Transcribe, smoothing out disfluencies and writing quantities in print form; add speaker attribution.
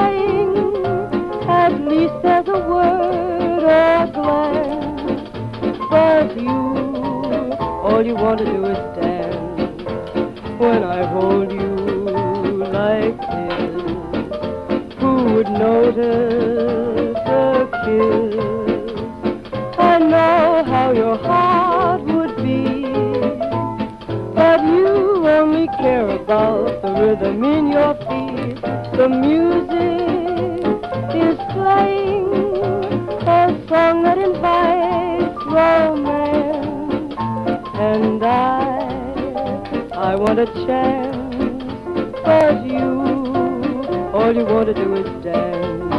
Speaker 1: trying. At least there's a word or glance. But you, all you want to do is dance. When I hold you like this, who would notice a kiss? I know how your heart would beat, but you only care about the rhythm in your feet. The music is playing a song that invites romance, and I want a chance, but you, all you want to do is dance.